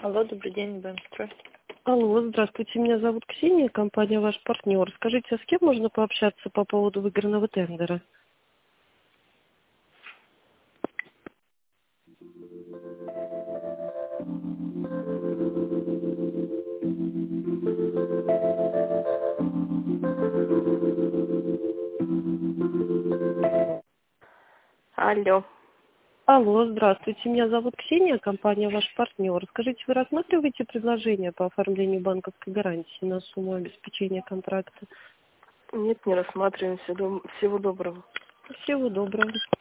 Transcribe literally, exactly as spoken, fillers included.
Алло, добрый день, Бэнстрой. Алло, здравствуйте, меня зовут Ксения, компания «Ваш партнер». Скажите, а с кем можно пообщаться по поводу выигранного тендера? Алло. Алло, здравствуйте, меня зовут Ксения, компания «Ваш партнер». Скажите, вы рассматриваете предложение по оформлению банковской гарантии на сумму обеспечения контракта? Нет, не рассматриваем. Всего дом- всего доброго. Всего доброго.